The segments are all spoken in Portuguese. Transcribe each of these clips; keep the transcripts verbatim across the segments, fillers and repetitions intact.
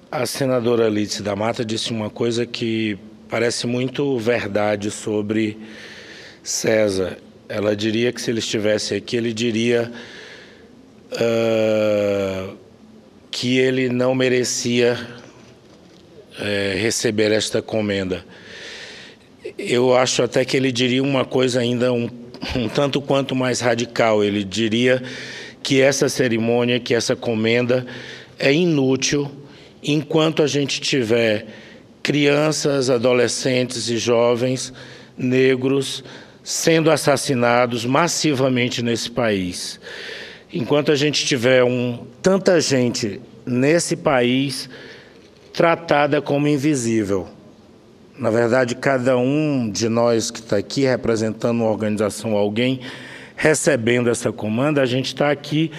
A senadora Alice da Mata disse uma coisa que parece muito verdade sobre César. Ela diria que se ele estivesse aqui, ele diria uh, que ele não merecia uh, receber esta comenda. Eu acho até que ele diria uma coisa ainda um, um tanto quanto mais radical. Ele diria que essa cerimônia, que essa comenda é inútil enquanto a gente tiver crianças, adolescentes e jovens negros sendo assassinados massivamente nesse país. Enquanto a gente tiver um, tanta gente nesse país tratada como invisível. Na verdade, cada um de nós que está aqui representando uma organização ou alguém, recebendo essa comanda, a gente está aqui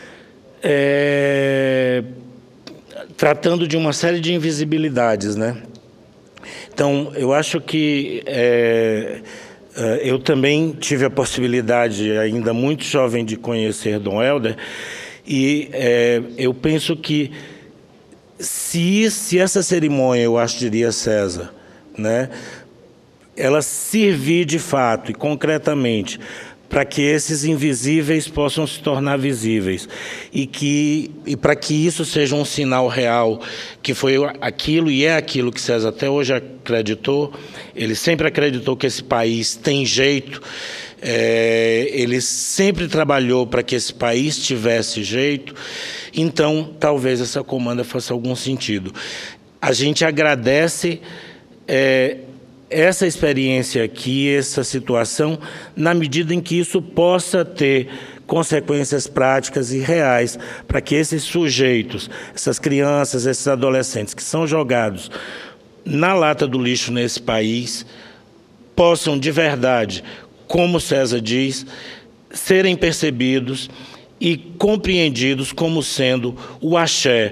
é, tratando de uma série de invisibilidades, né? Então, eu acho que é, eu também tive a possibilidade, ainda muito jovem, de conhecer Dom Helder, e é, eu penso que se, se essa cerimônia, eu acho, diria César, né, ela servir de fato e concretamente para que esses invisíveis possam se tornar visíveis e, que, e para que isso seja um sinal real, que foi aquilo e é aquilo que César até hoje acreditou. Ele sempre acreditou que esse país tem jeito, é, ele sempre trabalhou para que esse país tivesse jeito, então talvez essa comanda faça algum sentido. A gente agradece é, essa experiência aqui, essa situação, na medida em que isso possa ter consequências práticas e reais para que esses sujeitos, essas crianças, esses adolescentes que são jogados na lata do lixo nesse país, possam de verdade, como César diz, serem percebidos e compreendidos como sendo o axé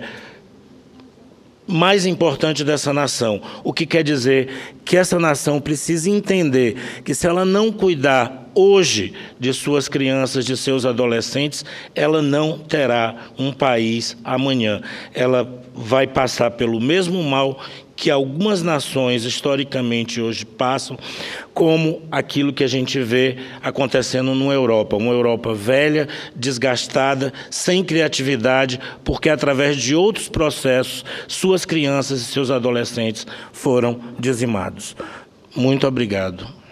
mais importante dessa nação, o que quer dizer que essa nação precisa entender que se ela não cuidar hoje de suas crianças, de seus adolescentes, ela não terá um país amanhã. Ela vai passar pelo mesmo mal que algumas nações historicamente hoje passam, como aquilo que a gente vê acontecendo na Europa, uma Europa velha, desgastada, sem criatividade, porque através de outros processos, suas crianças e seus adolescentes foram dizimados. Muito obrigado.